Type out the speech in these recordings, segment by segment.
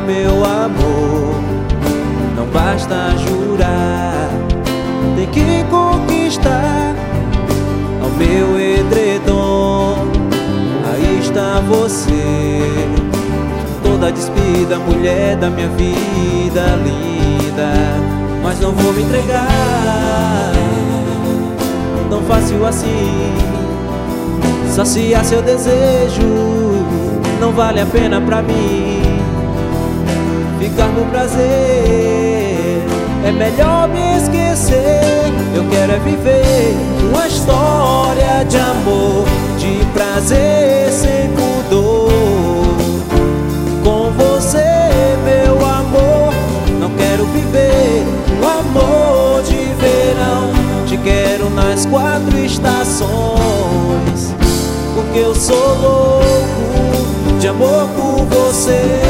meu amor, não basta jurar, tem que conquistar. Ao meu edredom, aí está você, toda despida, mulher da minha vida linda. Mas não vou me entregar tão fácil assim. Saciar seu desejo não vale a pena pra mim. Ficar no prazer é melhor me esquecer. Eu quero é viver uma história de amor, de prazer sem pudor. Com você, meu amor, não quero viver um amor de verão. Te quero nas 4 estações, porque eu sou louco de amor por você.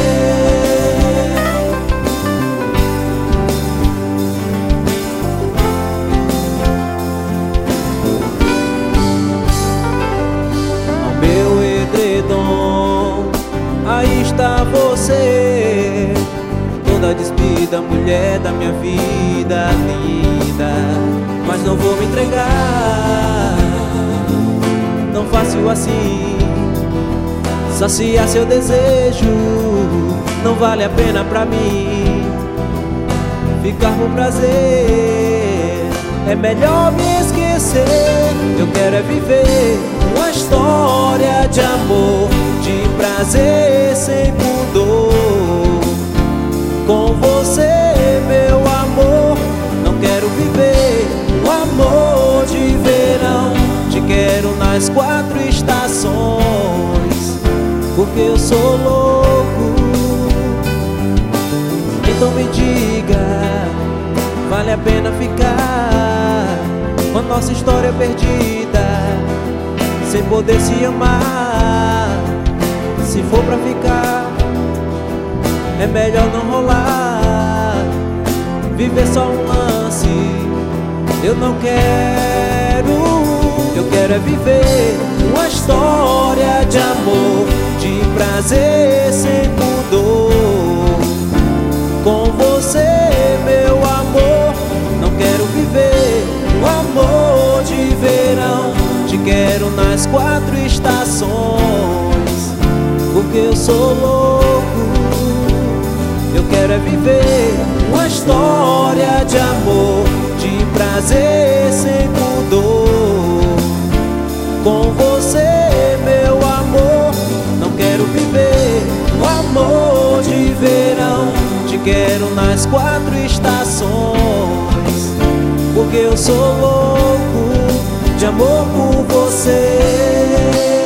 Ao meu edredom, aí está você, toda despida, mulher da minha vida linda. Mas não vou me entregar tão fácil assim. Saciar seu desejo não vale a pena pra mim. Ficar com prazer é melhor me esquecer. Eu quero é viver uma história de amor, de prazer sem pudor. Com você, meu amor, não quero viver um amor de verão. Te quero nas 4 estações, porque eu sou louco. Então me diga, vale a pena ficar com a nossa história perdida, sem poder se amar? Se for pra ficar, é melhor não rolar. Viver só um lance, eu não quero. Eu quero é viver uma história de amor, de prazer sem pudor. Com você, meu amor, não quero viver um amor de verão. Te quero nas 4 estações, porque eu sou louco. Eu quero é viver uma história de amor, de prazer sem pudor. Com você, meu amor, não quero viver um amor de verão. Te quero nas 4 estações, porque eu sou louco de amor por você.